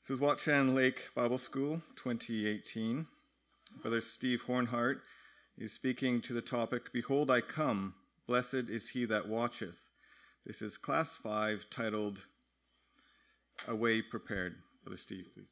This is Watchung Lake Bible School 2018. Brother Steve Hornhart is speaking to the topic, Behold I Come, Blessed is He That Watcheth. This is Class 5, titled, A Way Prepared. Brother Steve, please.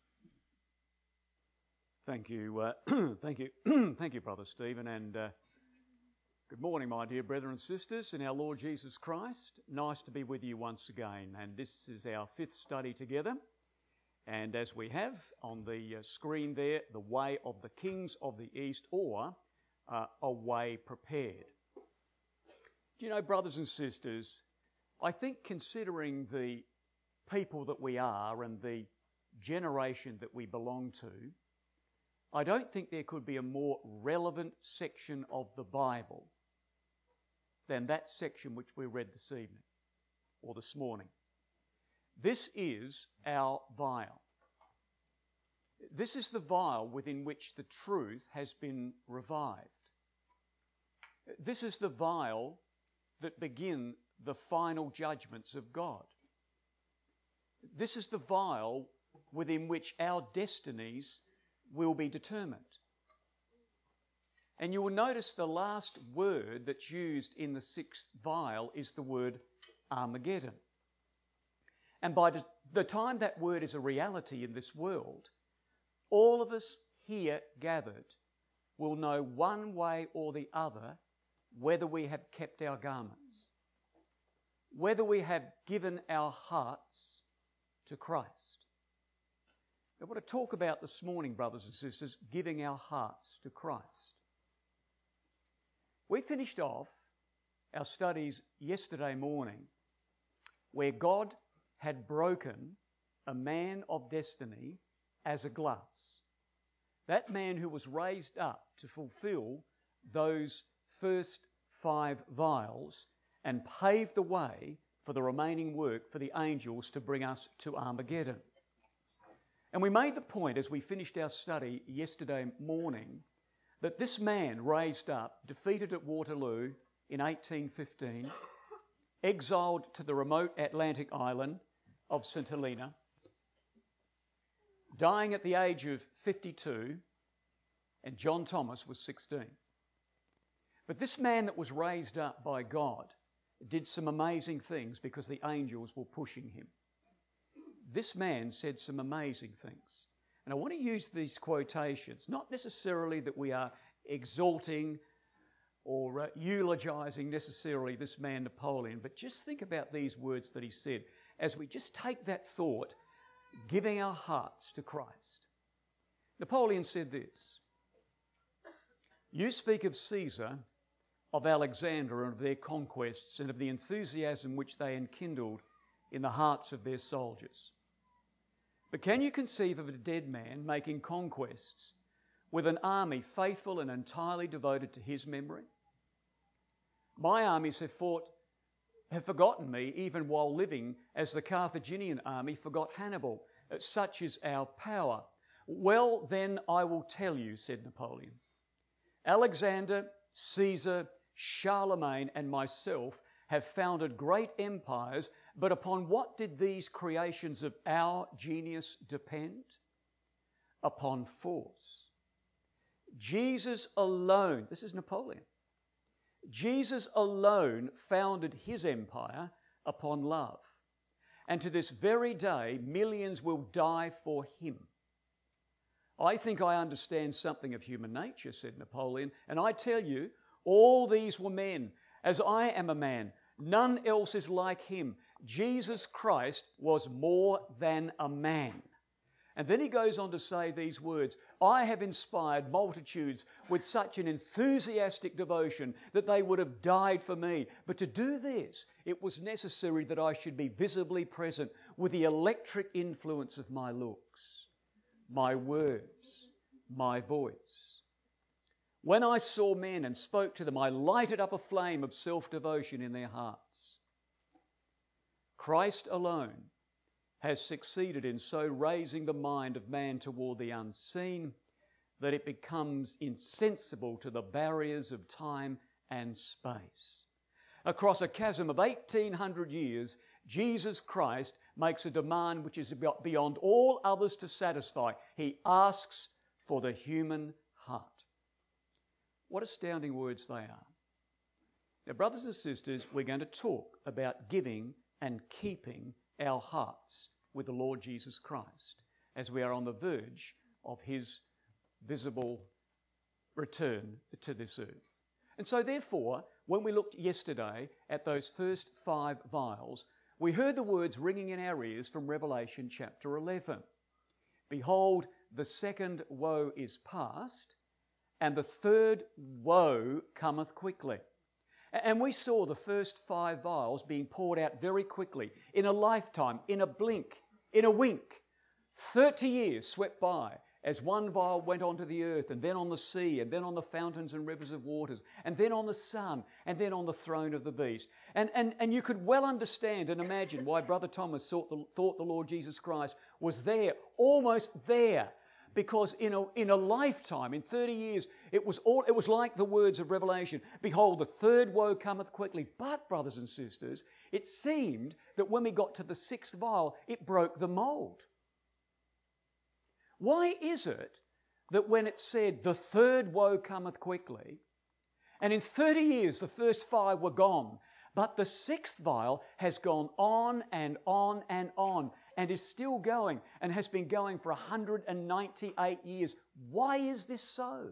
Thank you, thank you, Brother Stephen, and good morning, my dear brethren and sisters in our Lord Jesus Christ. Nice to be with you once again, and this is our fifth study together. And as we have on the screen there, the way of the kings of the East, or a way prepared. Do you know, brothers and sisters, I think considering the people that we are and the generation that we belong to, I don't think there could be a more relevant section of the Bible than that section which we read this evening or this morning. This is our vial. This is the vial within which the truth has been revived. This is the vial that begin the final judgments of God. This is the vial within which our destinies will be determined. And you will notice the last word that's used in the sixth vial is the word Armageddon. And by the time that word is a reality in this world, all of us here gathered will know one way or the other whether we have kept our garments, whether we have given our hearts to Christ. I want to talk about this morning, brothers and sisters, giving our hearts to Christ. We finished off our studies yesterday morning where God had broken a man of destiny as a glass. That man who was raised up to fulfill those first 5 vials and pave the way for the remaining work for the angels to bring us to Armageddon. And we made the point as we finished our study yesterday morning that this man raised up, defeated at Waterloo in 1815, exiled to the remote Atlantic island of St. Helena, dying at the age of 52, and John Thomas was 16. But this man that was raised up by God did some amazing things because the angels were pushing him. This man said some amazing things. And I want to use these quotations, not necessarily that we are exalting or eulogizing necessarily this man Napoleon, but just think about these words that he said as we just take that thought, giving our hearts to Christ. Napoleon said this, "You speak of Caesar, of Alexander and of their conquests and of the enthusiasm which they enkindled in the hearts of their soldiers. But can you conceive of a dead man making conquests with an army faithful and entirely devoted to his memory? My armies have forgotten me even while living, as the Carthaginian army forgot Hannibal. Such is our power. Well, then I will tell you," said Napoleon. "Alexander, Caesar, Charlemagne and myself have founded great empires, but upon what did these creations of our genius depend? Upon force. Jesus alone," this is Napoleon, "Jesus alone founded his empire upon love. And to this very day, millions will die for him. I think I understand something of human nature," said Napoleon, "and I tell you, all these were men, as I am a man. None else is like him. Jesus Christ was more than a man." And then he goes on to say these words, "I have inspired multitudes with such an enthusiastic devotion that they would have died for me. But to do this, it was necessary that I should be visibly present with the electric influence of my looks, my words, my voice. When I saw men and spoke to them, I lighted up a flame of self-devotion in their hearts. Christ alone has succeeded in so raising the mind of man toward the unseen that it becomes insensible to the barriers of time and space. Across a chasm of 1800 years, Jesus Christ makes a demand which is beyond all others to satisfy. He asks for the human heart. What astounding words they are. Now, brothers and sisters, we're going to talk about giving and keeping our hearts with the Lord Jesus Christ as we are on the verge of his visible return to this earth. And so therefore, when we looked yesterday at those first 5 vials, we heard the words ringing in our ears from Revelation chapter 11. Behold, the second woe is past, and the third woe cometh quickly. And we saw the first 5 vials being poured out very quickly, in a lifetime, in a blink, in a wink. 30 years swept by as one vial went onto the earth, and then on the sea, and then on the fountains and rivers of waters, and then on the sun, and then on the throne of the beast. And you could well understand and imagine why Brother Thomas thought the Lord Jesus Christ was there, almost there. Because in a lifetime, in 30 years, it was like the words of Revelation, behold, the third woe cometh quickly. But, brothers and sisters, it seemed that when we got to the 6th vial, it broke the mould. Why is it that when it said the third woe cometh quickly, and in 30 years the first 5 were gone, but the 6th vial has gone on and on and on, and is still going, and has been going for 198 years. Why is this so?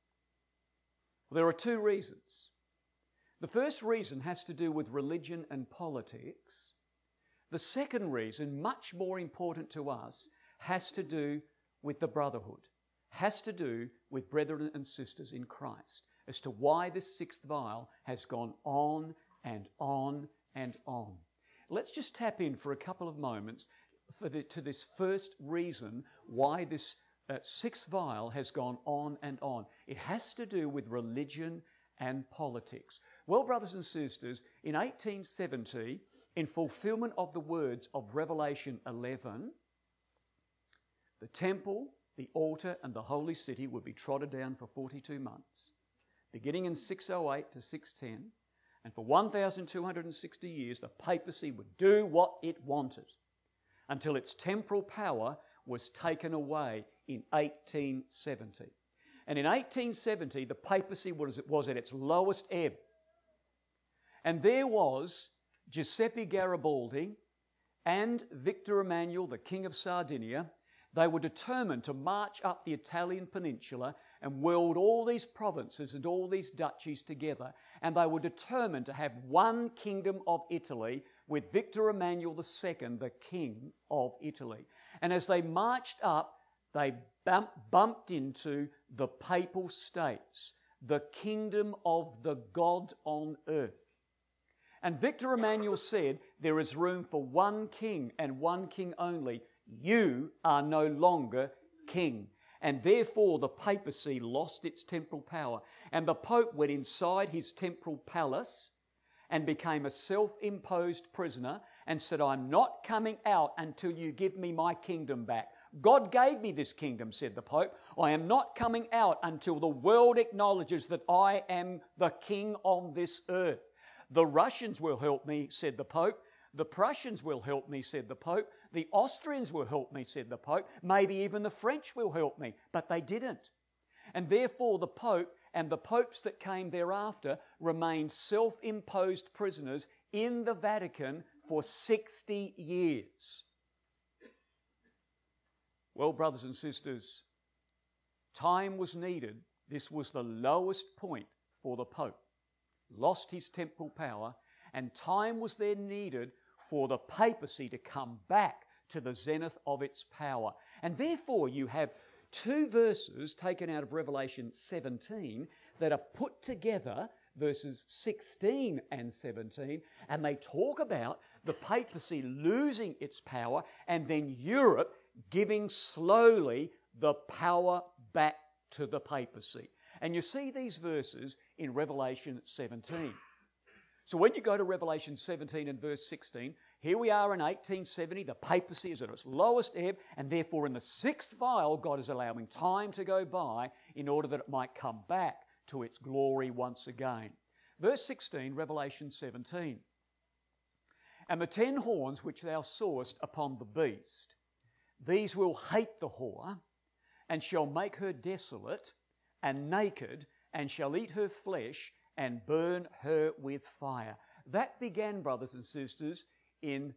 Well, there are 2 reasons. The first reason has to do with religion and politics. The second reason, much more important to us, has to do with the brotherhood, has to do with brethren and sisters in Christ, as to why this 6th vial has gone on and on and on. Let's just tap in for a couple of moments to this first reason why this 6th vial has gone on and on. It has to do with religion and politics. Well, brothers and sisters, in 1870, in fulfillment of the words of Revelation 11, the temple, the altar, and the holy city would be trodden down for 42 months, beginning in 608 to 610, and for 1,260 years the papacy would do what it wanted until its temporal power was taken away in 1870. And in 1870, the papacy was at its lowest ebb. And there was Giuseppe Garibaldi and Victor Emmanuel, the King of Sardinia. They were determined to march up the Italian peninsula and weld all these provinces and all these duchies together. And they were determined to have one kingdom of Italy with Victor Emmanuel II, the King of Italy. And as they marched up, they bumped into the Papal States, the kingdom of the God on earth. And Victor Emmanuel said, there is room for one king and one king only. You are no longer king. And therefore the papacy lost its temporal power. And the Pope went inside his temporal palace and became a self-imposed prisoner and said, I'm not coming out until you give me my kingdom back. God gave me this kingdom, said the Pope. I am not coming out until the world acknowledges that I am the king on this earth. The Russians will help me, said the Pope. The Prussians will help me, said the Pope. The Austrians will help me, said the Pope. Maybe even the French will help me. But they didn't. And therefore the Pope and the popes that came thereafter remained self-imposed prisoners in the Vatican for 60 years. Well, brothers and sisters, time was needed. This was the lowest point for the Pope. Lost his temporal power, and time was then needed for the papacy to come back to the zenith of its power. And therefore you have 2 verses taken out of Revelation 17 that are put together, verses 16 and 17, and they talk about the papacy losing its power and then Europe giving slowly the power back to the papacy. And you see these verses in Revelation 17. So when you go to Revelation 17 and verse 16, here we are in 1870, the papacy is at its lowest ebb, and therefore in the 6th vial, God is allowing time to go by in order that it might come back to its glory once again. Verse 16, Revelation 17. And the 10 horns which thou sawest upon the beast, these will hate the whore, and shall make her desolate and naked, and shall eat her flesh, and burn her with fire. That began, brothers and sisters, in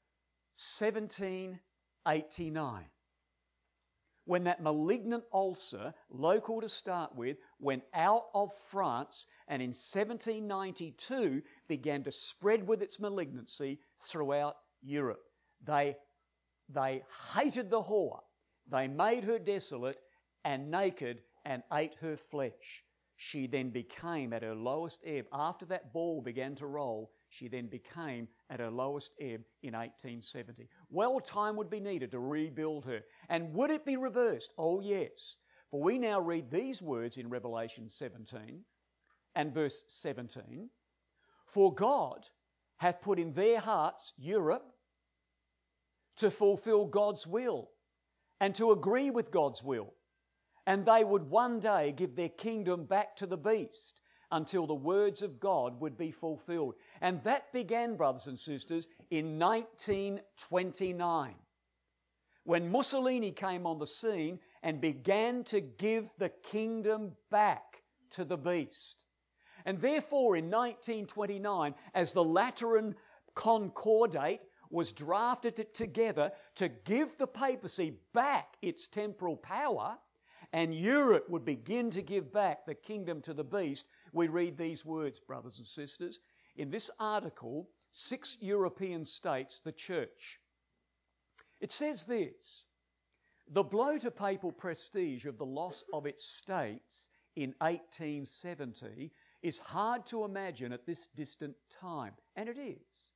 1789. When that malignant ulcer, local to start with, went out of France and in 1792 began to spread with its malignancy throughout Europe. They hated the whore. They made her desolate and naked and ate her flesh. She then became at her lowest ebb. After that ball began to roll, she then became at her lowest ebb in 1870. Well, time would be needed to rebuild her. And would it be reversed? Oh, yes. For we now read these words in Revelation 17 and verse 17. For God hath put in their hearts, Europe, to fulfill God's will and to agree with God's will. And they would one day give their kingdom back to the beast until the words of God would be fulfilled. And that began, brothers and sisters, in 1929, when Mussolini came on the scene and began to give the kingdom back to the beast. And therefore, in 1929, as the Lateran Concordate was drafted together to give the papacy back its temporal power, and Europe would begin to give back the kingdom to the beast, we read these words, brothers and sisters. In this article, 6 European states, the church. It says this: the blow to papal prestige of the loss of its states in 1870 is hard to imagine at this distant time, and it is.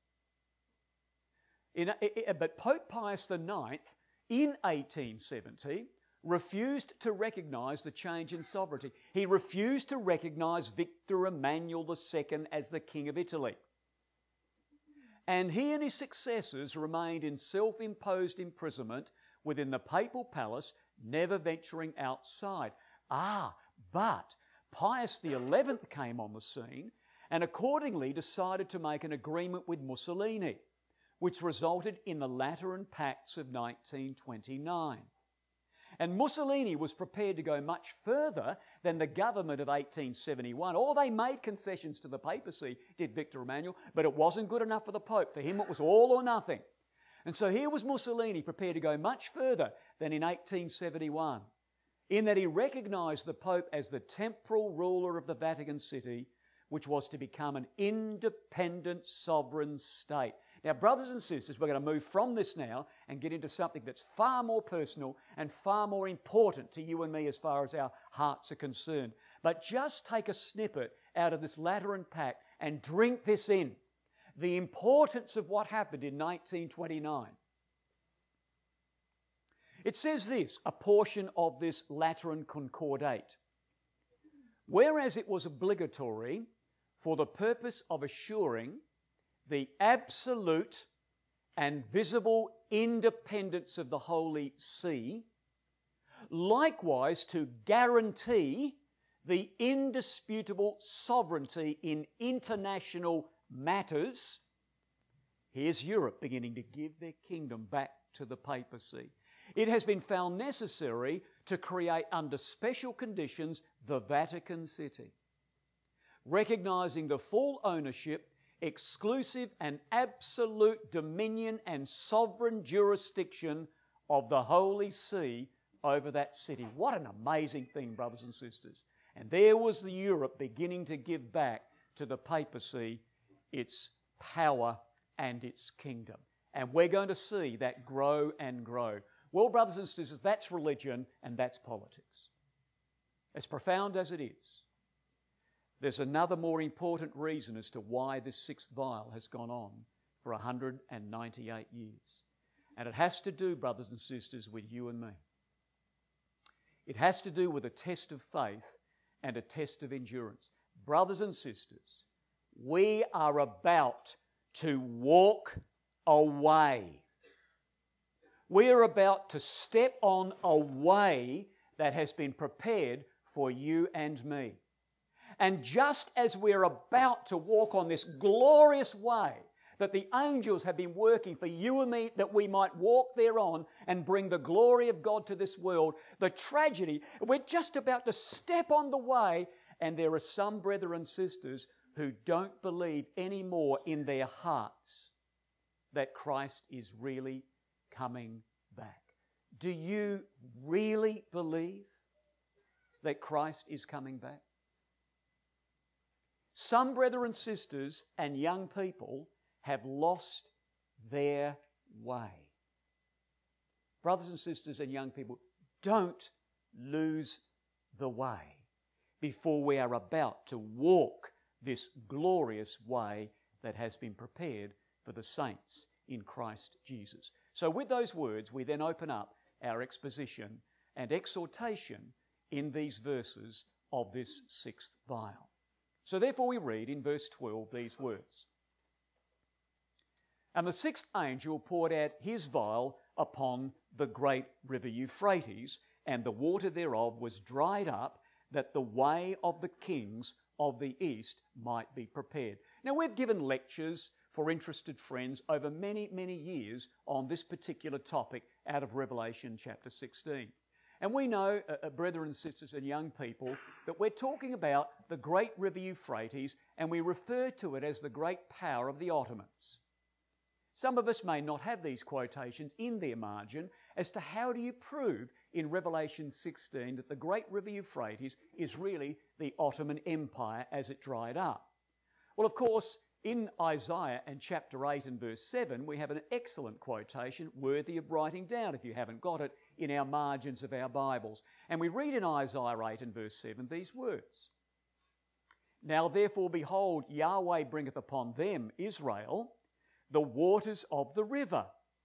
But Pope Pius IX, in 1870, refused to recognise the change in sovereignty. He refused to recognise Victor Emmanuel II as the King of Italy. And he and his successors remained in self-imposed imprisonment within the papal palace, never venturing outside. But Pius XI came on the scene and accordingly decided to make an agreement with Mussolini, which resulted in the Lateran Pacts of 1929. And Mussolini was prepared to go much further than the government of 1871. Or they made concessions to the papacy, did Victor Emmanuel, but it wasn't good enough for the Pope. For him it was all or nothing. And so here was Mussolini prepared to go much further than in 1871, in that he recognised the Pope as the temporal ruler of the Vatican City, which was to become an independent sovereign state. Now, brothers and sisters, we're going to move from this now and get into something that's far more personal and far more important to you and me as far as our hearts are concerned. But just take a snippet out of this Lateran Pact and drink this in. The importance of what happened in 1929. It says this, a portion of this Lateran Concordate. Whereas it was obligatory for the purpose of assuring the absolute and visible independence of the Holy See, likewise to guarantee the indisputable sovereignty in international matters, here's Europe beginning to give their kingdom back to the papacy. It has been found necessary to create under special conditions the Vatican City, recognising the full ownership, exclusive and absolute dominion and sovereign jurisdiction of the Holy See over that city. What an amazing thing, brothers and sisters. And there was the Europe beginning to give back to the papacy its power and its kingdom. And we're going to see that grow and grow. Well, brothers and sisters, that's religion and that's politics. As profound as it is, there's another more important reason as to why this sixth vial has gone on for 198 years. And it has to do, brothers and sisters, with you and me. It has to do with a test of faith and a test of endurance. Brothers and sisters, we are about to walk away. We are about to step on a way that has been prepared for you and me. And just as we're about to walk on this glorious way that the angels have been working for you and me that we might walk thereon and bring the glory of God to this world. The tragedy, we're just about to step on the way, and there are some brethren and sisters who don't believe anymore in their hearts that Christ is really coming back. Do you really believe that Christ is coming back? Some brethren and sisters and young people have lost their way. Brothers and sisters and young people, don't lose the way before we are about to walk this glorious way that has been prepared for the saints in Christ Jesus. So with those words, we then open up our exposition and exhortation in these verses of this sixth vial. So therefore we read in verse 12 these words. And the sixth angel poured out his vial upon the great river Euphrates, and the water thereof was dried up, that the way of the kings of the east might be prepared. Now we've given lectures for interested friends over many, many years on this particular topic out of Revelation chapter 16. And we know, brethren and sisters and young people, that we're talking about the great river Euphrates, and we refer to it as the great power of the Ottomans. Some of us may not have these quotations in their margin as to how do you prove in Revelation 16 that the great river Euphrates is really the Ottoman Empire as it dried up. Well, of course, in Isaiah and chapter 8 and verse 7, we have an excellent quotation worthy of writing down if you haven't got it in our margins of our Bibles. And we read in Isaiah 8 and verse 7 these words. Now therefore, behold, Yahweh bringeth upon them, Israel, the waters of the river,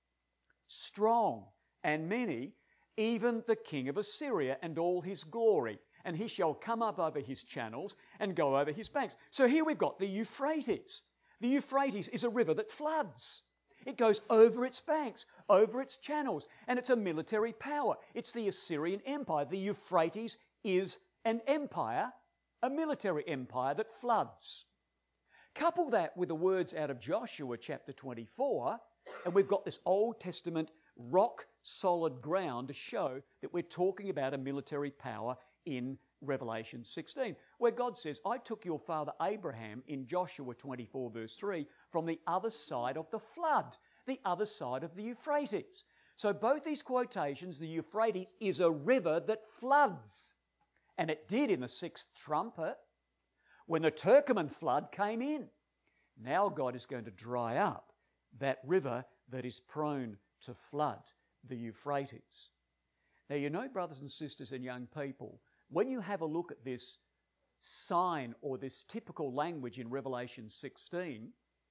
strong and many, even the king of Assyria and all his glory. And he shall come up over his channels and go over his banks. So here we've got the Euphrates. The Euphrates is a river that floods. It goes over its banks, over its channels, and it's a military power. It's the Assyrian Empire. The Euphrates is an empire, a military empire that floods. Couple that with the words out of Joshua chapter 24, and we've got this Old Testament rock-solid ground to show that we're talking about a military power in Revelation 16, where God says, I took your father Abraham in Joshua 24 verse 3 from the other side of the flood, the other side of the Euphrates. So both these quotations, the Euphrates is a river that floods. And it did in the sixth trumpet when the Turkoman flood came in. Now God is going to dry up that river that is prone to flood, the Euphrates. Now you know, brothers and sisters and young people, when you have a look at this sign or this typical language in Revelation 16,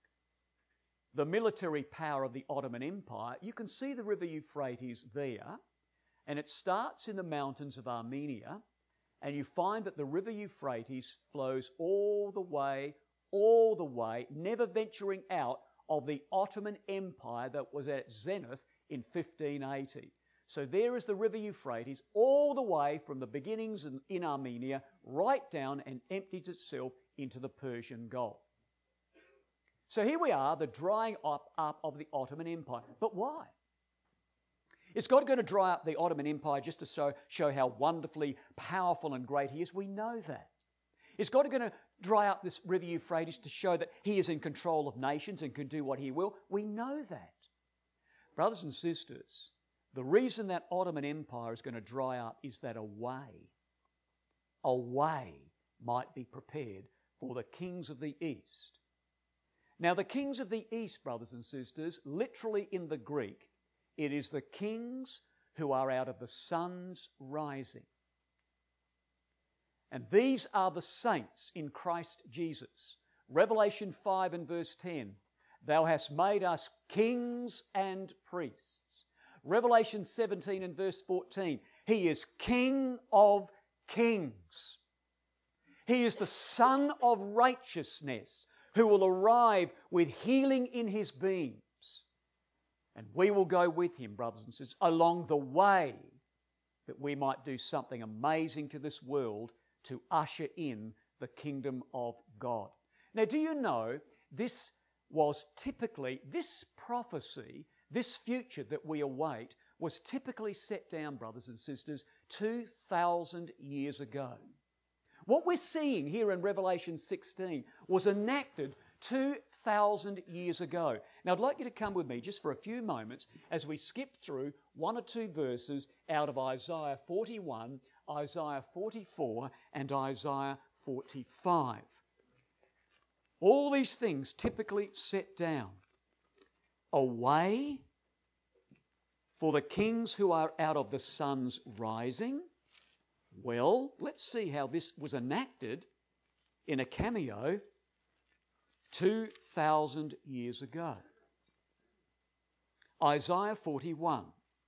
the military power of the Ottoman Empire, you can see the river Euphrates there, and it starts in the mountains of Armenia, and you find that the river Euphrates flows all the way, never venturing out of the Ottoman Empire that was at zenith in 1580. So there is the river Euphrates all the way from the beginnings in Armenia right down and empties itself into the Persian Gulf. So here we are, the drying up of the Ottoman Empire. But why? Is God going to dry up the Ottoman Empire just to show how wonderfully powerful and great he is? We know that. Is God going to dry up this river Euphrates to show that he is in control of nations and can do what he will? We know that. Brothers and sisters, the reason that Ottoman Empire is going to dry up is that a way might be prepared for the kings of the East. Now, the kings of the East, brothers and sisters, literally in the Greek, it is the kings who are out of the sun's rising. And these are the saints in Christ Jesus. Revelation 5 and verse 10, Thou hast made us kings and priests. Revelation 17 and verse 14, He is King of kings. He is the Son of righteousness who will arrive with healing in his beams. And we will go with him, brothers and sisters, along the way that we might do something amazing to this world to usher in the kingdom of God. Now, do you know this was typically, this prophecy, this future that we await, was typically set down, brothers and sisters, 2,000 years ago. What we're seeing here in Revelation 16 was enacted 2,000 years ago. Now, I'd like you to come with me just for a few moments as we skip through one or two verses out of Isaiah 41, Isaiah 44, and Isaiah 45. All these things typically set down a way for the kings who are out of the sun's rising. Well, let's see how this was enacted in a cameo 2,000 years ago. Isaiah 41.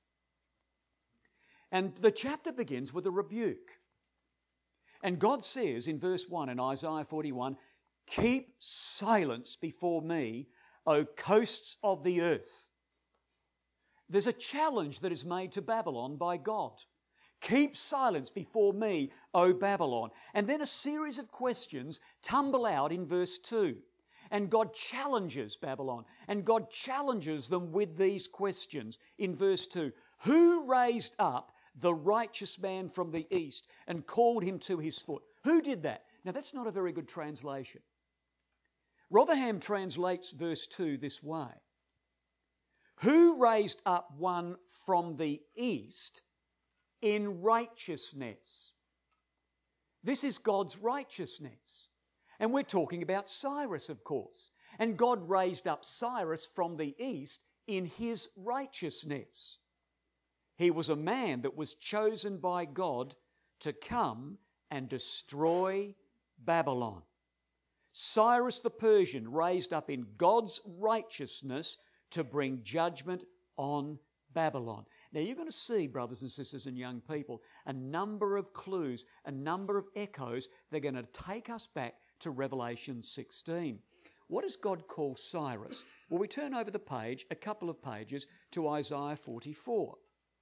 And the chapter begins with a rebuke. And God says in verse 1 in Isaiah 41, "Keep silence before me, O coasts of the earth." There's a challenge that is made to Babylon by God. Keep silence before me, O Babylon. And then a series of questions tumble out in verse 2. And God challenges Babylon, and God challenges them with these questions in verse 2. Who raised up the righteous man from the east and called him to his foot? Who did that? Now that's not a very good translation. Rotherham translates verse 2 this way. Who raised up one from the east in righteousness? This is God's righteousness. And we're talking about Cyrus, of course. And God raised up Cyrus from the east in his righteousness. He was a man that was chosen by God to come and destroy Babylon. Cyrus the Persian raised up in God's righteousness to bring judgment on Babylon. Now you're going to see, brothers and sisters and young people, a number of clues, a number of echoes. They're going to take us back to Revelation 16. What does God call Cyrus? Well, we turn over the page, a couple of pages, to Isaiah 44.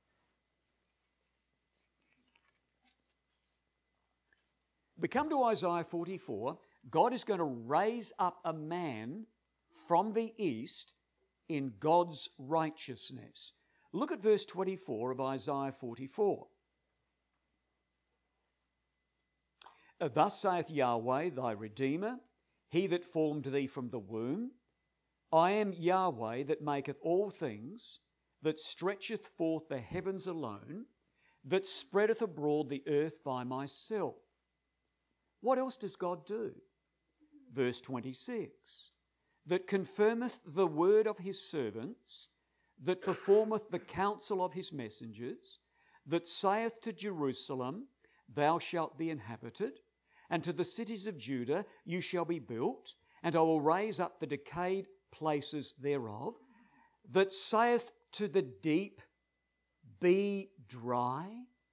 We come to Isaiah 44. God is going to raise up a man from the east in God's righteousness. Look at verse 24 of Isaiah 44. Thus saith Yahweh, thy Redeemer, he that formed thee from the womb. I am Yahweh that maketh all things, that stretcheth forth the heavens alone, that spreadeth abroad the earth by myself. What else does God do? Verse 26. That confirmeth the word of his servants, that performeth the counsel of his messengers, that saith to Jerusalem, thou shalt be inhabited, and to the cities of Judah you shall be built, and I will raise up the decayed places thereof, that saith to the deep, be dry,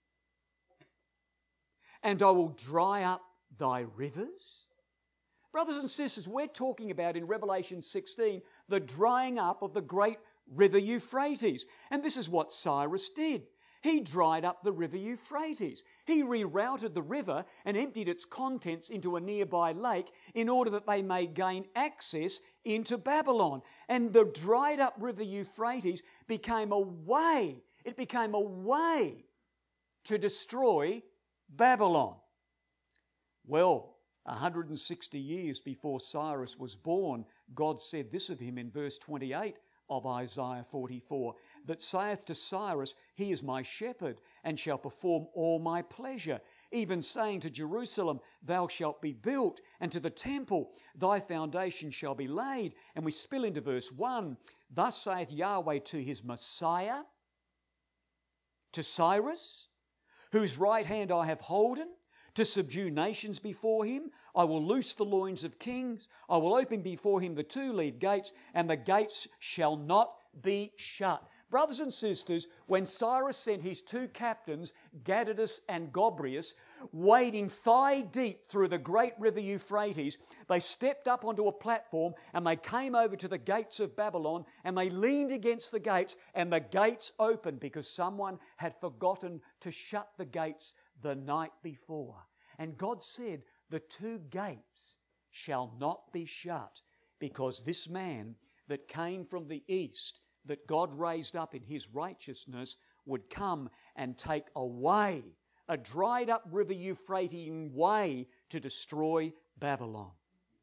and I will dry up thy rivers. Brothers and sisters, we're talking about in Revelation 16 the drying up of the great river Euphrates. And this is what Cyrus did. He dried up the river Euphrates. He rerouted the river and emptied its contents into a nearby lake in order that they may gain access into Babylon. And the dried up river Euphrates became a way. It became a way to destroy Babylon. Well, 160 years before Cyrus was born, God said this of him in verse 28 of Isaiah 44, that saith to Cyrus, he is my shepherd, and shall perform all my pleasure, even saying to Jerusalem, thou shalt be built, and to the temple, thy foundation shall be laid. And we spill into verse 1, thus saith Yahweh to his Messiah, to Cyrus, whose right hand I have holden, to subdue nations before him. I will loose the loins of kings. I will open before him the two lead gates, and the gates shall not be shut. Brothers and sisters, when Cyrus sent his two captains, Gaddidus and Gobryas, wading thigh deep through the great river Euphrates, they stepped up onto a platform and they came over to the gates of Babylon and they leaned against the gates, and the gates opened because someone had forgotten to shut the gates the night before. And God said, the two gates shall not be shut because this man that came from the east, that God raised up in his righteousness, would come and take away a dried up river Euphrates way to destroy Babylon.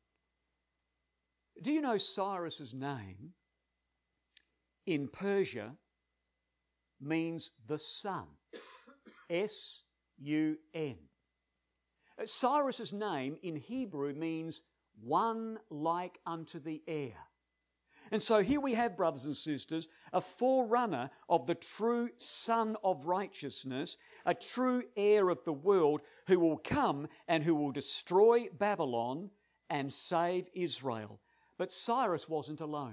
Do you know Cyrus's name in Persia means the sun? S-U-N. Cyrus's name in Hebrew means one like unto the air. And so here we have, brothers and sisters, a forerunner of the true Son of righteousness, a true heir of the world, who will come and who will destroy Babylon and save Israel. But Cyrus wasn't alone.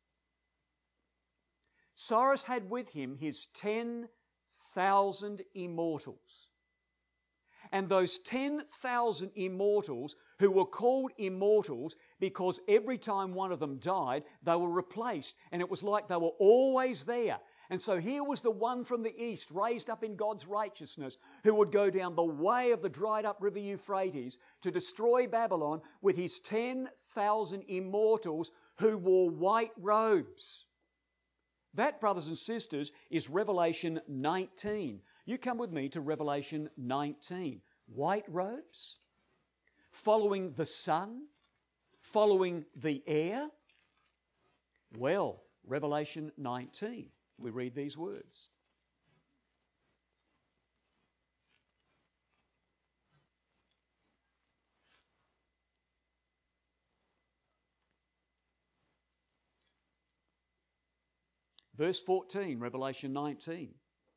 Cyrus had with him his 10,000 immortals. And those 10,000 immortals, who were called immortals because every time one of them died, they were replaced. And it was like they were always there. And so here was the one from the east, raised up in God's righteousness, who would go down the way of the dried up river Euphrates to destroy Babylon with his 10,000 immortals who wore white robes. That, brothers and sisters, is Revelation 19. You come with me to Revelation 19. White robes, following the sun, following the air. Well, Revelation 19, we read these words. Verse 14, Revelation 19.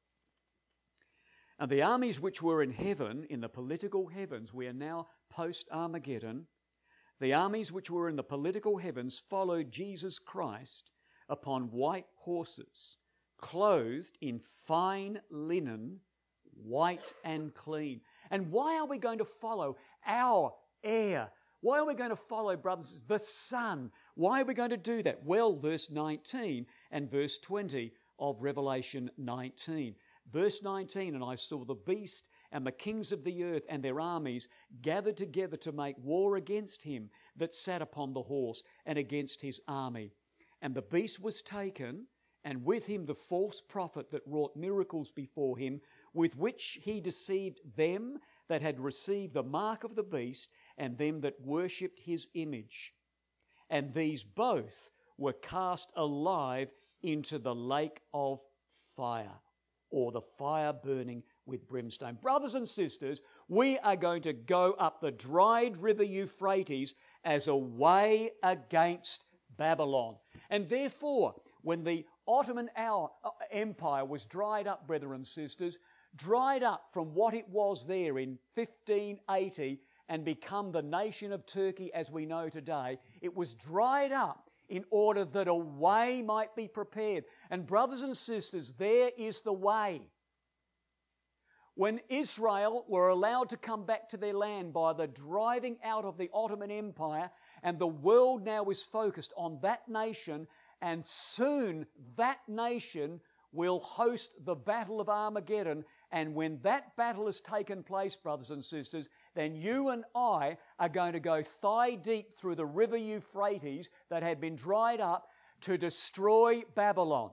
And the armies which were in heaven, in the political heavens, we are now post-Armageddon, the armies which were in the political heavens followed Jesus Christ upon white horses, clothed in fine linen, white and clean. And why are we going to follow our heir? Why are we going to follow, brothers, the Son? Why are we going to do that? Well, verse 19 and verse 20 of Revelation 19. Verse 19, and I saw the beast and the kings of the earth and their armies gathered together to make war against him that sat upon the horse and against his army. And the beast was taken, and with him the false prophet that wrought miracles before him, with which he deceived them that had received the mark of the beast and them that worshipped his image. And these both were cast alive into the lake of fire, or the fire burning with brimstone. Brothers and sisters, we are going to go up the dried river Euphrates as a way against Babylon. And therefore, when the Ottoman Empire was dried up, brethren and sisters, dried up from what it was there in 1580 and become the nation of Turkey as we know today, it was dried up in order that a way might be prepared. And brothers and sisters, there is the way. When Israel were allowed to come back to their land by the driving out of the Ottoman Empire, and the world now is focused on that nation, and soon that nation will host the Battle of Armageddon. And when that battle has taken place, brothers and sisters, then you and I are going to go thigh deep through the river Euphrates that had been dried up to destroy Babylon.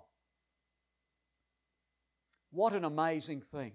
What an amazing thing.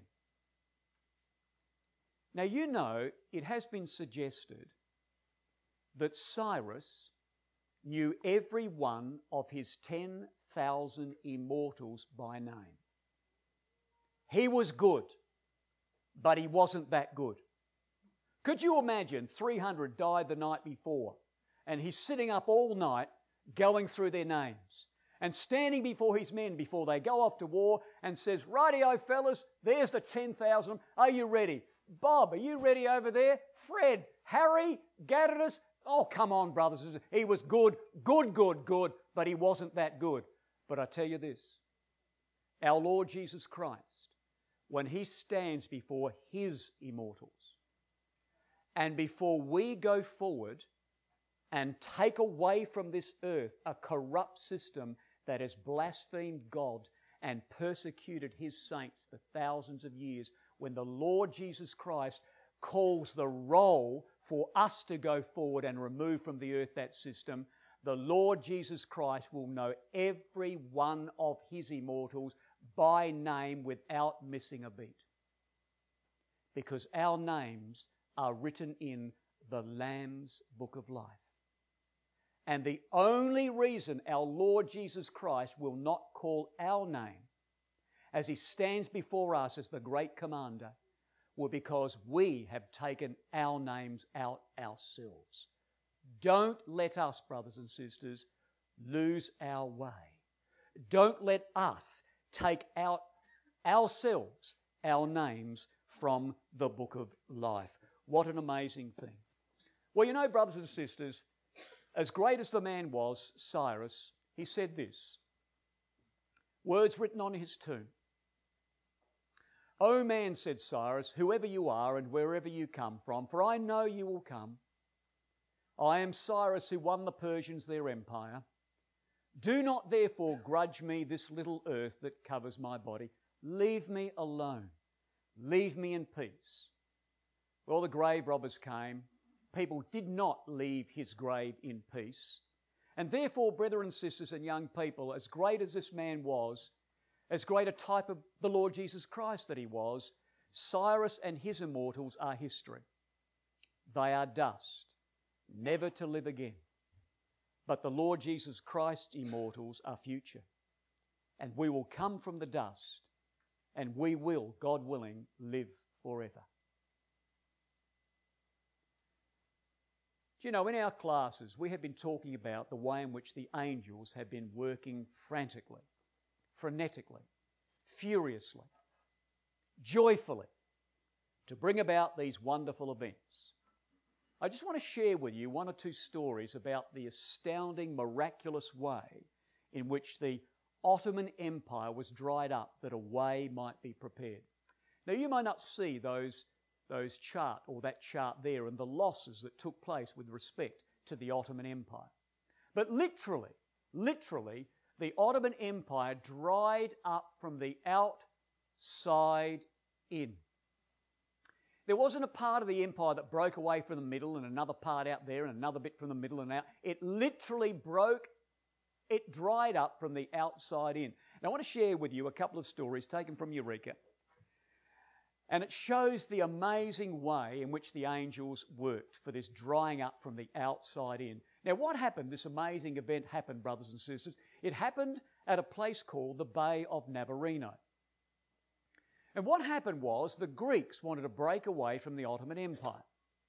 Now, you know, it has been suggested that Cyrus knew every one of his 10,000 immortals by name. He was good, but he wasn't that good. Could you imagine 300 died the night before, and he's sitting up all night going through their names and standing before his men before they go off to war and says, "Righty-o, fellas, there's the 10,000. Are you ready? Bob, are you ready over there? Fred, Harry, Gadatus." Oh, come on, brothers. He was good, but he wasn't that good. But I tell you this, our Lord Jesus Christ, when he stands before his immortals, and before we go forward and take away from this earth a corrupt system that has blasphemed God and persecuted his saints for thousands of years, when the Lord Jesus Christ calls the roll for us to go forward and remove from the earth that system, the Lord Jesus Christ will know every one of his immortals by name without missing a beat. Because our names are written in the Lamb's book of life. And the only reason our Lord Jesus Christ will not call our name as he stands before us as the great commander will because we have taken our names out ourselves. Don't let us, brothers and sisters, lose our way. Don't let us take out ourselves, our names, from the book of life. What an amazing thing. Well, you know, brothers and sisters, as great as the man was, Cyrus, he said this. Words written on his tomb. "O man," said Cyrus, "whoever you are and wherever you come from, for I know you will come. I am Cyrus who won the Persians their empire. Do not therefore grudge me this little earth that covers my body. Leave me alone. Leave me in peace." Well, the grave robbers came. People did not leave his grave in peace. And therefore, brethren and sisters and young people, as great as this man was, as great a type of the Lord Jesus Christ that he was, Cyrus and his immortals are history. They are dust, never to live again. But the Lord Jesus Christ's immortals are future. And we will come from the dust, and we will, God willing, live forever. Do you know, in our classes, we have been talking about the way in which the angels have been working frantically, frenetically, furiously, joyfully to bring about these wonderful events. I just want to share with you one or two stories about the astounding, miraculous way in which the Ottoman Empire was dried up that a way might be prepared. Now, you may not see those chart or that chart there and the losses that took place with respect to the Ottoman Empire. But literally, the Ottoman Empire dried up from the outside in. There wasn't a part of the empire that broke away from the middle and another part out there and another bit from the middle and out. It literally dried up from the outside in. Now, I want to share with you a couple of stories taken from Eureka. And it shows the amazing way in which the angels worked for this drying up from the outside in. Now, what happened? This amazing event happened, brothers and sisters. It happened at a place called the Bay of Navarino. And what happened was the Greeks wanted to break away from the Ottoman Empire.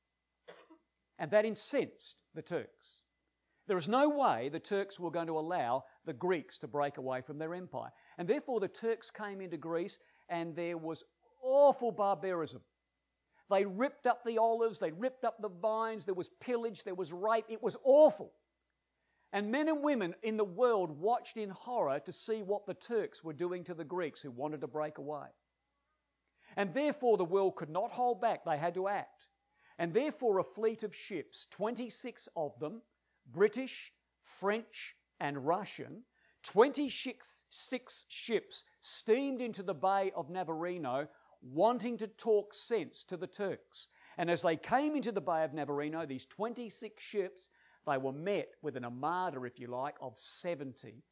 And that incensed the Turks. There is no way the Turks were going to allow the Greeks to break away from their empire. And therefore the Turks came into Greece and there was awful barbarism. They ripped up the olives, they ripped up the vines, there was pillage, there was rape. It was awful. And men and women in the world watched in horror to see what the Turks were doing to the Greeks who wanted to break away. And therefore the world could not hold back, they had to act. And therefore a fleet of ships, 26 of them, British, French and Russian, 26 ships steamed into the Bay of Navarino wanting to talk sense to the Turks. And as they came into the Bay of Navarino, these 26 ships, they were met with an armada, if you like, of 70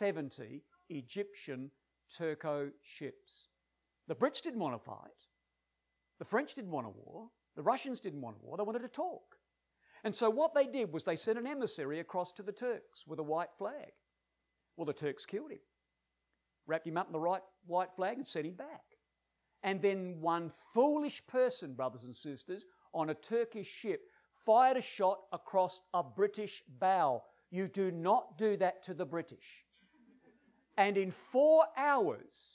Egyptian Turco ships. The Brits didn't want to fight. The French didn't want a war. The Russians didn't want a war. They wanted to talk. And so what they did was they sent an emissary across to the Turks with a white flag. Well, the Turks killed him, wrapped him up in the white flag and sent him back. And then one foolish person, brothers and sisters, on a Turkish ship fired a shot across a British bow. You do not do that to the British. And in 4 hours,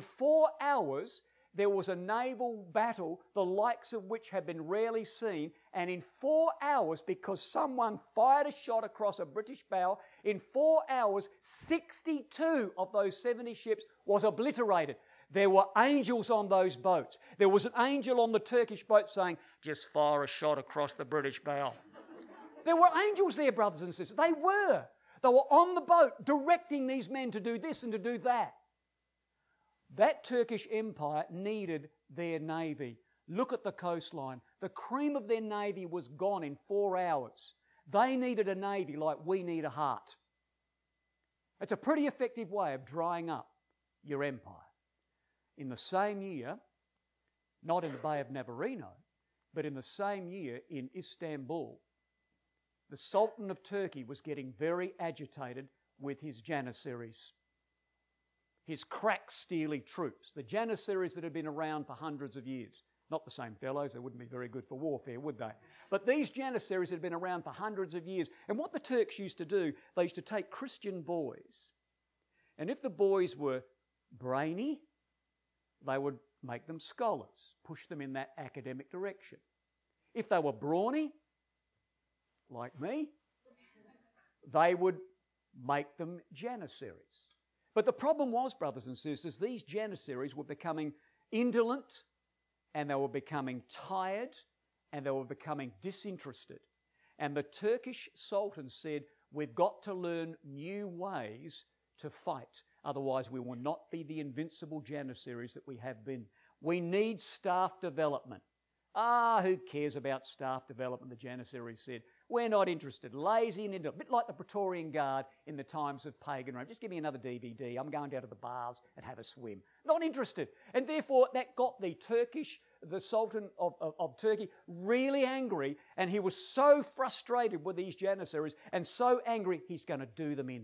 there was a naval battle, the likes of which have been rarely seen. And in 4 hours, because someone fired a shot across a British bow, in 4 hours, 62 of those 70 ships was obliterated. There were angels on those boats. There was an angel on the Turkish boat saying, "Just fire a shot across the British bow." There were angels there, brothers and sisters. They were on the boat directing these men to do this and to do that. That Turkish Empire needed their navy. Look at the coastline. The cream of their navy was gone in 4 hours. They needed a navy like we need a heart. It's a pretty effective way of drying up your empire. In the same year, not in the Bay of Navarino, but in the same year in Istanbul, the Sultan of Turkey was getting very agitated with his Janissaries, his crack, steely troops, the Janissaries that had been around for hundreds of years. Not the same fellows, they wouldn't be very good for warfare, would they? But these Janissaries had been around for hundreds of years. And what the Turks used to do, they used to take Christian boys, and if the boys were brainy, they would make them scholars, push them in that academic direction. If they were brawny, like me, they would make them Janissaries. But the problem was, brothers and sisters, these Janissaries were becoming indolent, and they were becoming tired, and they were becoming disinterested. And the Turkish Sultan said, we've got to learn new ways to fight. Otherwise, we will not be the invincible Janissaries that we have been. We need staff development. Who cares about staff development, the Janissaries said. We're not interested. Lazy and indolent. A bit like the Praetorian Guard in the times of pagan Rome. Just give me another DVD. I'm going down to the bars and have a swim. Not interested. And therefore, that got the Sultan of Turkey really angry, and he was so frustrated with these Janissaries and so angry, he's going to do them in.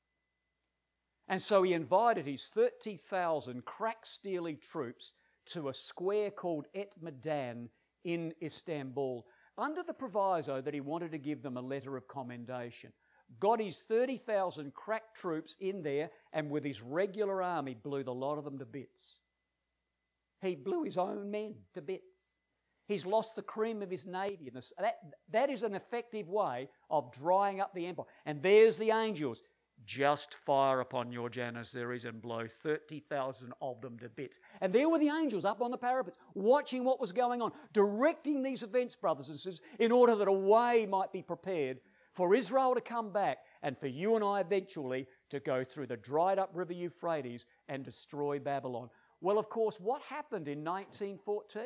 And so he invited his 30,000 crack steely troops to a square called Et Medan in Istanbul, under the proviso that he wanted to give them a letter of commendation. Got his 30,000 crack troops in there, and with his regular army blew the lot of them to bits. He blew his own men to bits. He's lost the cream of his navy. That is an effective way of drying up the empire. And there's the angels. Just fire upon your Janissaries and blow 30,000 of them to bits. And there were the angels up on the parapets, watching what was going on, directing these events, brothers and sisters, in order that a way might be prepared for Israel to come back and for you and I eventually to go through the dried up river Euphrates and destroy Babylon. Well, of course, what happened in 1914?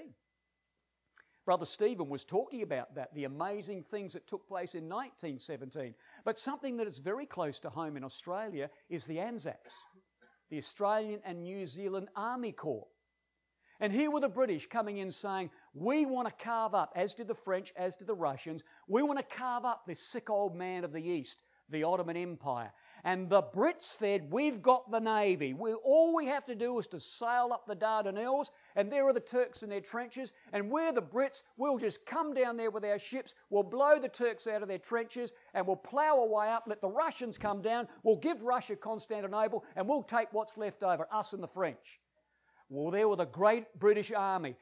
Brother Stephen was talking about that, the amazing things that took place in 1917. But something that is very close to home in Australia is the Anzacs, the Australian and New Zealand Army Corps. And here were the British coming in saying, we want to carve up, as did the French, as did the Russians, we want to carve up this sick old man of the East, the Ottoman Empire. And the Brits said, we've got the navy. All we have to do is to sail up the Dardanelles, and there are the Turks in their trenches, and we're the Brits. We'll just come down there with our ships, we'll blow the Turks out of their trenches, and we'll plough our way up, let the Russians come down, we'll give Russia Constantinople, and we'll take what's left over, us and the French. Well, there were the great British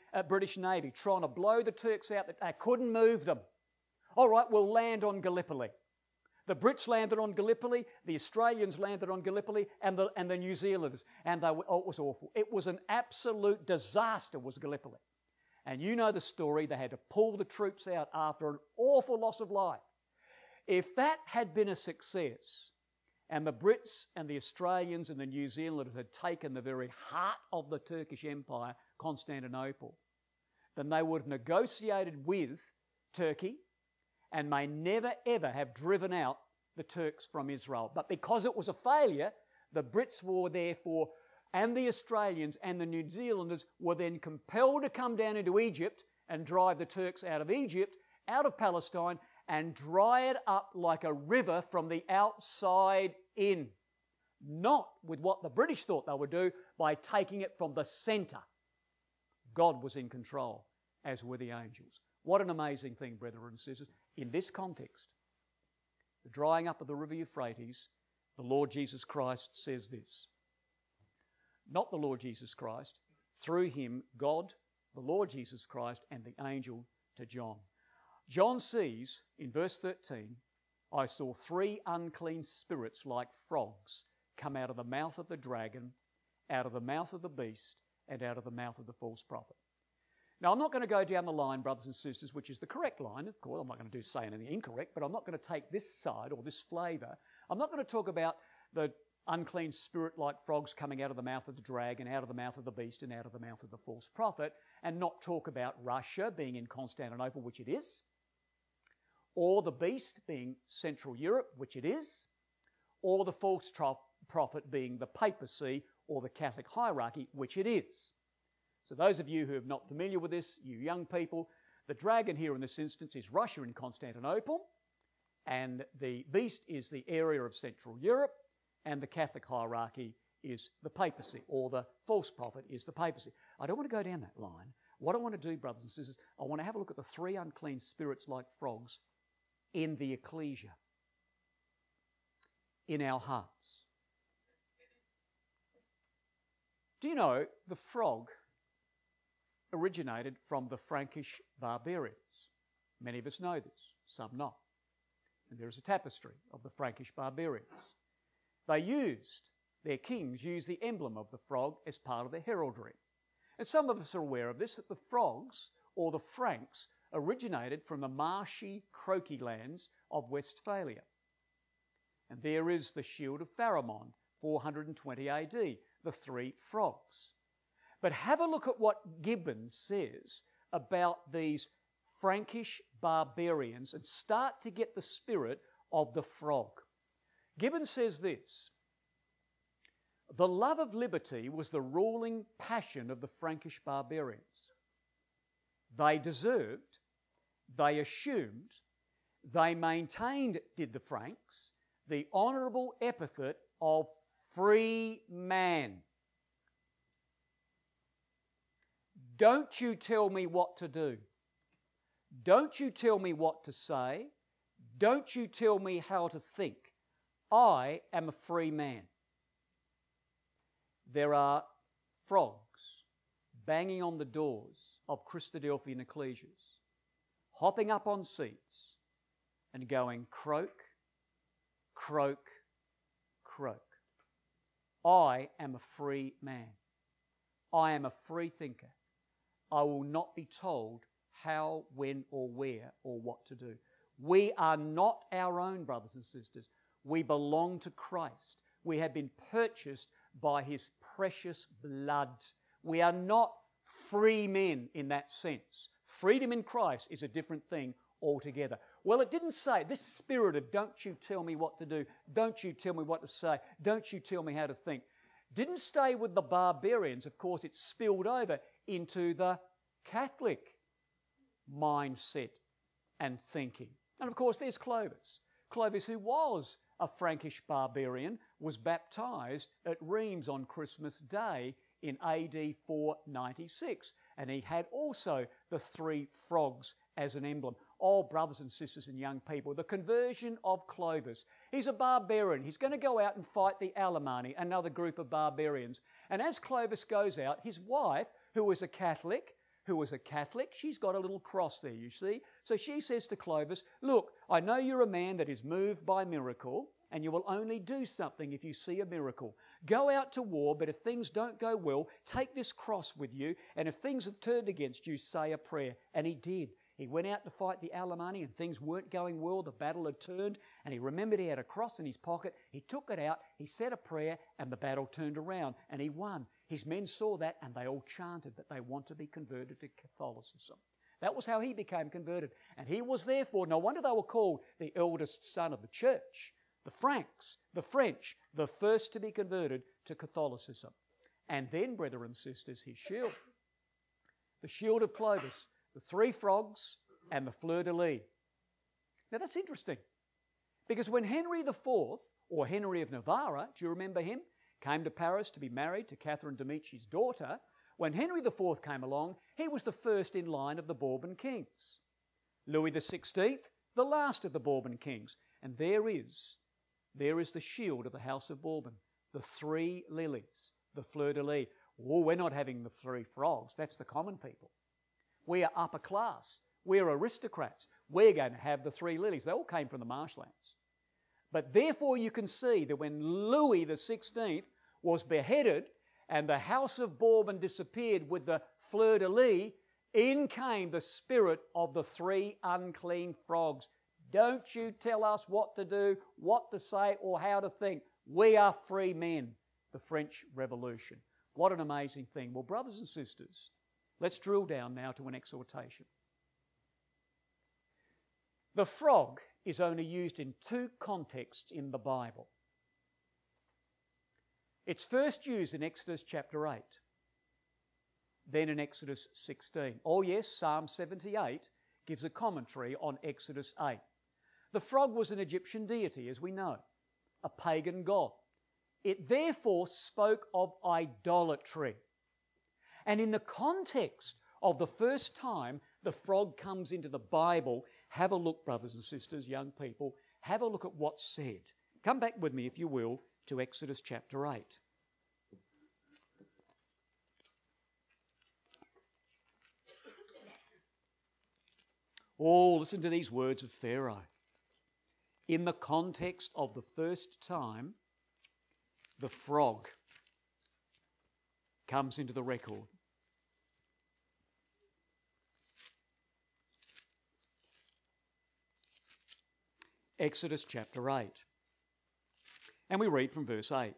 Navy trying to blow the Turks out. They couldn't move them. All right, we'll land on Gallipoli. The Brits landed on Gallipoli, the Australians landed on Gallipoli, and the New Zealanders. And it was awful. It was an absolute disaster, was Gallipoli. And you know the story. They had to pull the troops out after an awful loss of life. If that had been a success, and the Brits and the Australians and the New Zealanders had taken the very heart of the Turkish Empire, Constantinople, then they would have negotiated with Turkey and may never ever have driven out the Turks from Israel. But because it was a failure, the Brits were therefore, and the Australians and the New Zealanders were then compelled to come down into Egypt and drive the Turks out of Egypt, out of Palestine, and dry it up like a river from the outside in. Not with what the British thought they would do, by taking it from the centre. God was in control, as were the angels. What an amazing thing, brethren and sisters. In this context, the drying up of the river Euphrates, the Lord Jesus Christ says this. Not the Lord Jesus Christ, through him, God, the Lord Jesus Christ, and the angel to John. John sees, in verse 13, I saw 3 unclean spirits like frogs come out of the mouth of the dragon, out of the mouth of the beast, and out of the mouth of the false prophet. Now, I'm not going to go down the line, brothers and sisters, which is the correct line. Of course, I'm not going to say anything incorrect, but I'm not going to take this side or this flavour. I'm not going to talk about the unclean spirit like frogs coming out of the mouth of the dragon, out of the mouth of the beast, and out of the mouth of the false prophet, and not talk about Russia being in Constantinople, which it is. or the beast being Central Europe, which it is, or the false prophet being the papacy or the Catholic hierarchy, which it is. So those of you who are not familiar with this, you young people, the dragon here in this instance is Russia and Constantinople, and the beast is the area of Central Europe, and the Catholic hierarchy is the papacy, or the false prophet is the papacy. I don't want to go down that line. What I want to do, brothers and sisters, I want to have a look at the three unclean spirits like frogs in the ecclesia, in our hearts. Do you know the frog originated from the Frankish barbarians? Many of us know this, some not. And there is a tapestry of the Frankish barbarians. Their kings used the emblem of the frog as part of their heraldry. And some of us are aware of this, that the frogs, or the Franks, originated from the marshy, croaky lands of Westphalia. And there is the shield of Pharamond, 420 AD, the three frogs. But have a look at what Gibbon says about these Frankish barbarians and start to get the spirit of the frog. Gibbon says this: the love of liberty was the ruling passion of the Frankish barbarians. They deserved, they assumed, they maintained, did the Franks, the honourable epithet of free man. Don't you tell me what to do. Don't you tell me what to say. Don't you tell me how to think. I am a free man. There are frogs banging on the doors of Christadelphian ecclesias, hopping up on seats and going croak, croak, croak. I am a free man. I am a free thinker. I will not be told how, when, or where, or what to do. We are not our own, brothers and sisters. We belong to Christ. We have been purchased by His precious blood. We are not free men in that sense. Freedom in Christ is a different thing altogether. Well, it didn't say, this spirit of don't you tell me what to do, don't you tell me what to say, don't you tell me how to think, didn't stay with the barbarians. Of course, it spilled over into the Catholic mindset and thinking. And of course, there's Clovis. Clovis, who was a Frankish barbarian, was baptised at Rheims on Christmas Day in AD 496. And he had also the three frogs as an emblem. Oh, brothers and sisters and young people, the conversion of Clovis. He's a barbarian. He's going to go out and fight the Alemanni, another group of barbarians. And as Clovis goes out, his wife, who was a Catholic, she's got a little cross there, you see. So she says to Clovis, look, I know you're a man that is moved by miracle, and you will only do something if you see a miracle. Go out to war, but if things don't go well, take this cross with you, and if things have turned against you, say a prayer. And he did. He went out to fight the Alemanni, and things weren't going well. The battle had turned, and he remembered he had a cross in his pocket. He took it out, he said a prayer, and the battle turned around, and he won. His men saw that, and they all chanted that they want to be converted to Catholicism. That was how he became converted. And he was therefore, no wonder they were called the eldest son of the church. The Franks, the French, the first to be converted to Catholicism. And then, brethren and sisters, his shield. The shield of Clovis, the three frogs, and the fleur-de-lis. Now that's interesting, because when Henry IV, or Henry of Navarre, do you remember him, came to Paris to be married to Catherine de' Medici's daughter, when Henry IV came along, he was the first in line of the Bourbon kings. Louis XVI, the last of the Bourbon kings. And there is the shield of the House of Bourbon, the three lilies, the fleur-de-lis. Oh, we're not having the three frogs. That's the common people. We are upper class. We're aristocrats. We're going to have the three lilies. They all came from the marshlands. But therefore you can see that when Louis XVI was beheaded and the House of Bourbon disappeared with the fleur-de-lis, in came the spirit of the three unclean frogs. Don't you tell us what to do, what to say, or how to think. We are free men. The French Revolution. What an amazing thing. Well, brothers and sisters, let's drill down now to an exhortation. The frog is only used in two contexts in the Bible. It's first used in Exodus chapter 8, then in Exodus 16. Oh yes, Psalm 78 gives a commentary on Exodus 8. The frog was an Egyptian deity, as we know, a pagan god. It therefore spoke of idolatry. And in the context of the first time the frog comes into the Bible, have a look, brothers and sisters, young people, have a look at what's said. Come back with me, if you will, to Exodus chapter 8. Oh, listen to these words of Pharaoh. In the context of the first time, the frog comes into the record. Exodus chapter 8. And we read from verse 8.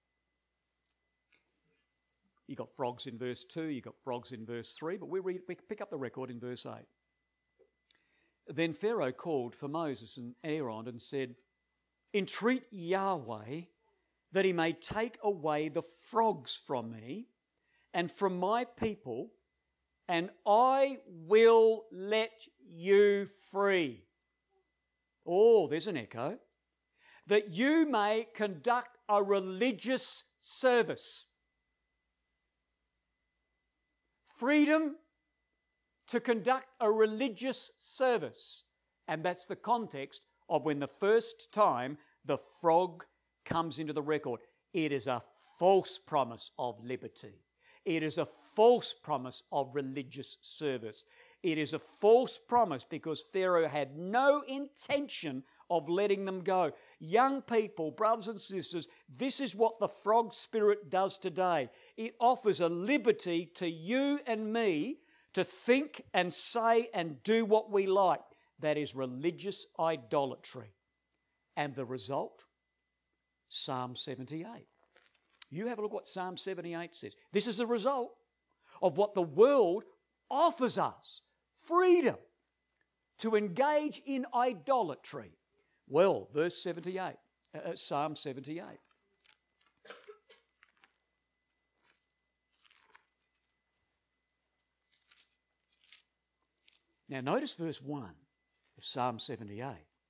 You got frogs in verse 2, you got frogs in verse 3, but we pick up the record in verse 8. Then Pharaoh called for Moses and Aaron and said, "Entreat Yahweh that he may take away the frogs from me and from my people, and I will let you free." Oh, there's an echo. "That you may conduct a religious service." Freedom to conduct a religious service. And that's the context of when the first time the frog comes into the record. It is a false promise of liberty. It is a false promise of religious service. It is a false promise because Pharaoh had no intention of letting them go. Young people, brothers and sisters, this is what the frog spirit does today. It offers a liberty to you and me to think and say and do what we like. That is religious idolatry. And the result? Psalm 78. You have a look what Psalm 78 says. This is the result of what the world offers us. Freedom to engage in idolatry. Well, verse 78, Psalm 78. Now notice verse 1 of Psalm 78.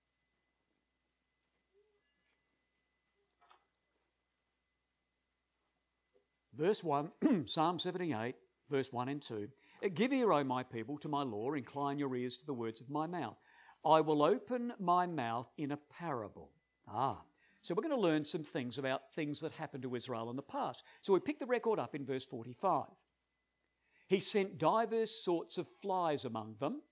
Verse 1, Psalm 78, verse 1 and 2. "Give ear, O my people, to my law, incline your ears to the words of my mouth. I will open my mouth in a parable." So we're going to learn some things about things that happened to Israel in the past. So we pick the record up in verse 45. "He sent divers sorts of flies among them,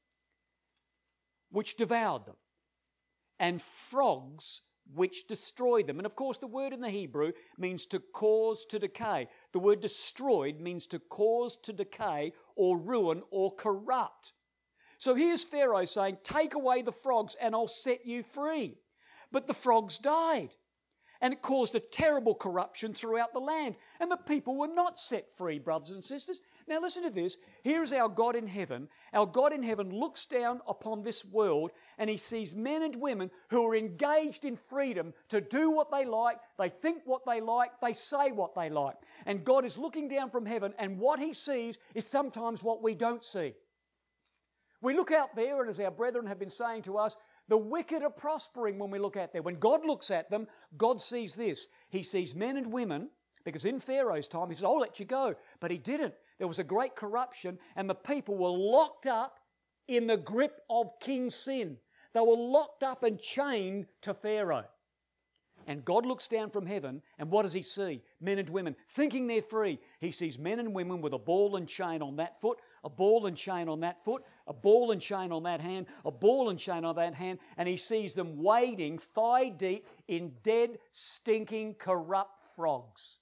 which devoured them, and frogs which destroyed them." And of course the word in the Hebrew means to cause to decay. The word destroyed means to cause to decay or ruin or corrupt. So here's Pharaoh saying, "Take away the frogs and I'll set you free." But the frogs died. And it caused a terrible corruption throughout the land. And the people were not set free, brothers and sisters. Now listen to this. Here is our God in heaven. Our God in heaven looks down upon this world and he sees men and women who are engaged in freedom to do what they like, they think what they like, they say what they like. And God is looking down from heaven and what he sees is sometimes what we don't see. We look out there and as our brethren have been saying to us, the wicked are prospering when we look out there. When God looks at them, God sees this. He sees men and women, because in Pharaoh's time, he said, "I'll let you go." But he didn't. There was a great corruption, and the people were locked up in the grip of King Sin. They were locked up and chained to Pharaoh. And God looks down from heaven, and what does he see? Men and women thinking they're free. He sees men and women with a ball and chain on that foot, a ball and chain on that foot, a ball and chain on that hand, a ball and chain on that hand, and he sees them wading thigh deep in dead, stinking, corrupt frogs.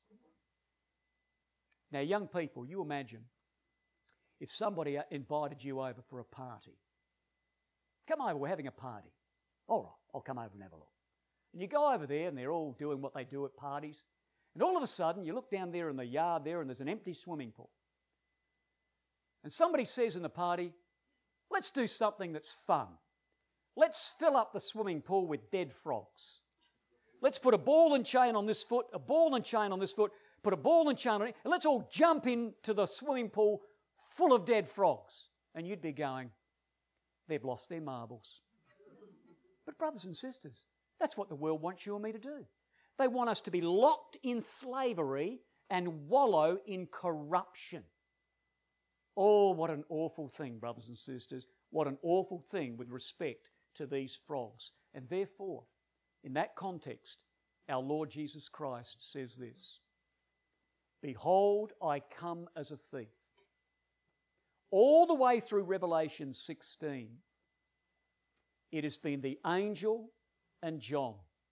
Now, young people, you imagine if somebody invited you over for a party. Come over, we're having a party. All right, I'll come over and have a look. And you go over there and they're all doing what they do at parties. And all of a sudden, you look down there in the yard there and there's an empty swimming pool. And somebody says in the party, "Let's do something that's fun. let's fill up the swimming pool with dead frogs. Let's put a ball and chain on this foot, a ball and chain on this foot, put a ball and chain on it, and let's all jump into the swimming pool full of dead frogs. And you'd be going, they've lost their marbles. But brothers and sisters, that's what the world wants you and me to do. They want us to be locked in slavery and wallow in corruption. Oh, what an awful thing, brothers and sisters. What an awful thing with respect to these frogs. And therefore, in that context, our Lord Jesus Christ says this: Behold, I come as a thief. All the way through Revelation 16, it has been the angel and John.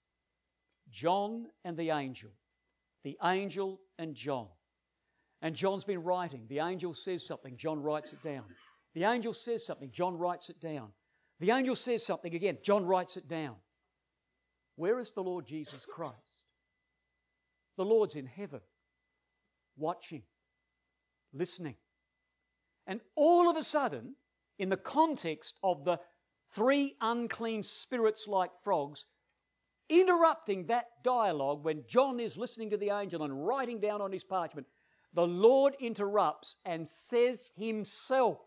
John and the angel. The angel and John. And John's been writing. The angel says something. John writes it down. The angel says something. John writes it down. The angel says something again. John writes it down. Where is the Lord Jesus Christ? The Lord's in heaven, watching, listening. And all of a sudden, in the context of the three unclean spirits like frogs, interrupting that dialogue when John is listening to the angel and writing down on his parchment, the Lord interrupts and says himself,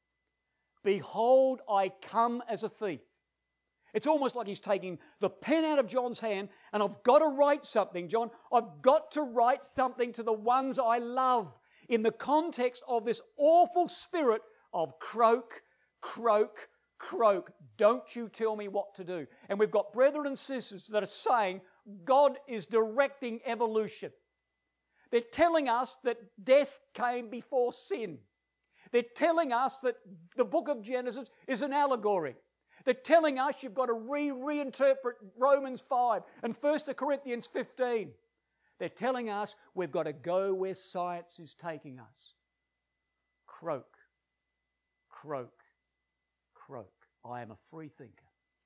Behold, I come as a thief. It's almost like he's taking the pen out of John's hand, and I've got to write something, John. I've got to write something to the ones I love in the context of this awful spirit of croak, croak, croak. Don't you tell me what to do. And we've got brethren and sisters that are saying God is directing evolution. They're telling us that death came before sin. They're telling us that the book of Genesis is an allegory. They're telling us you've got to reinterpret Romans 5 and 1 Corinthians 15. They're telling us we've got to go where science is taking us. Croak, croak, croak. I am a free thinker.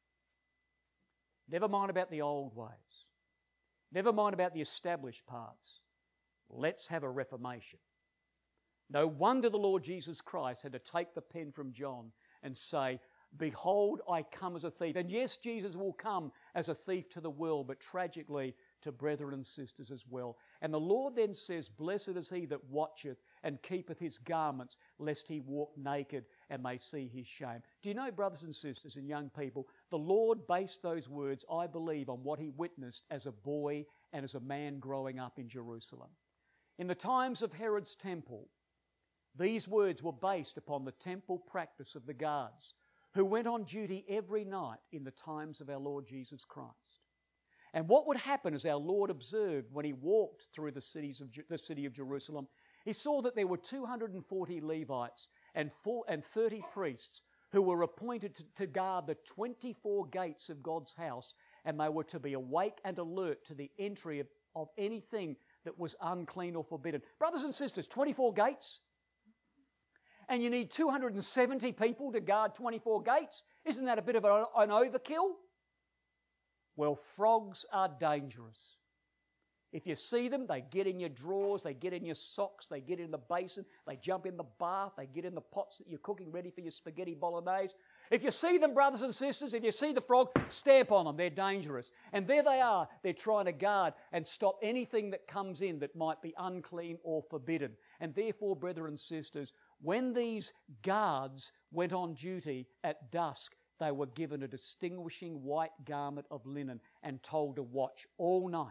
Never mind about the old ways. Never mind about the established paths. Let's have a reformation. No wonder the Lord Jesus Christ had to take the pen from John and say, Behold, I come as a thief. And yes, Jesus will come as a thief to the world, but tragically to brethren and sisters as well. And the Lord then says, Blessed is he that watcheth and keepeth his garments, lest he walk naked and may see his shame. Do you know, brothers and sisters and young people, the Lord based those words, I believe, on what he witnessed as a boy and as a man growing up in Jerusalem. In the times of Herod's temple, these words were based upon the temple practice of the guards, who went on duty every night in the times of our Lord Jesus Christ. And what would happen, as our Lord observed when he walked through the city of Jerusalem, he saw that there were 240 Levites and 30 priests who were appointed to guard the 24 gates of God's house, and they were to be awake and alert to the entry of anything that was unclean or forbidden. Brothers and sisters, 24 gates? And you need 270 people to guard 24 gates? Isn't that a bit of an overkill? Well, frogs are dangerous. If you see them, they get in your drawers, they get in your socks, they get in the basin, they jump in the bath, they get in the pots that you're cooking ready for your spaghetti bolognese. If you see them, brothers and sisters, if you see the frog, stamp on them. They're dangerous. And there they are. They're trying to guard and stop anything that comes in that might be unclean or forbidden. And therefore, brethren and sisters, when these guards went on duty at dusk, they were given a distinguishing white garment of linen and told to watch all night.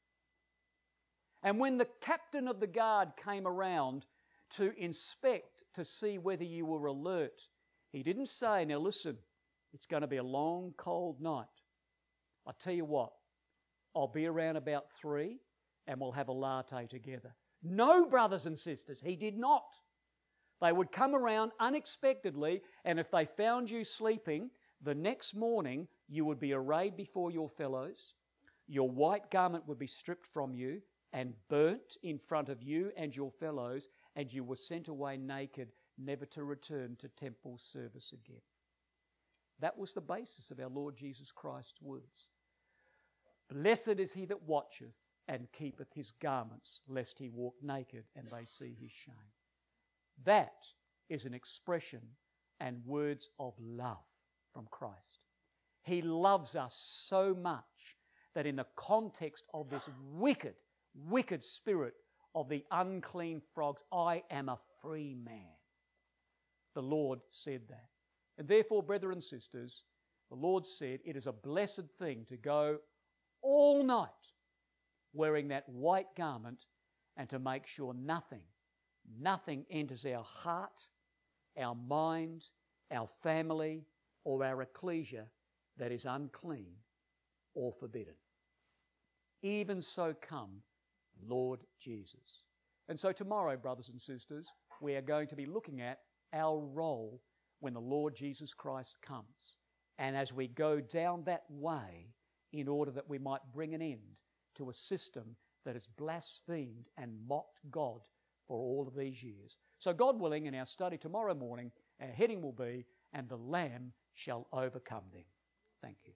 And when the captain of the guard came around to inspect to see whether you were alert, he didn't say, now listen, it's going to be a long, cold night. I tell you what, I'll be around about 3 and we'll have a latte together. No, brothers and sisters, he did not. They would come around unexpectedly, and if they found you sleeping, the next morning you would be arrayed before your fellows, your white garment would be stripped from you and burnt in front of you and your fellows, and you were sent away naked, never to return to temple service again. That was the basis of our Lord Jesus Christ's words. Blessed is he that watcheth and keepeth his garments, lest he walk naked and they see his shame. That is an expression and words of love from Christ. He loves us so much that in the context of this wicked, wicked spirit of the unclean frogs, I am a free man. The Lord said that. And therefore, brethren and sisters, the Lord said it is a blessed thing to go all night wearing that white garment and to make sure nothing enters our heart, our mind, our family, or our ecclesia that is unclean or forbidden. Even so come, Lord Jesus. And so tomorrow, brothers and sisters, we are going to be looking at our role when the Lord Jesus Christ comes. And as we go down that way, in order that we might bring an end to a system that has blasphemed and mocked God for all of these years. So God willing, in our study tomorrow morning, our heading will be, "And the Lamb shall overcome them." Thank you.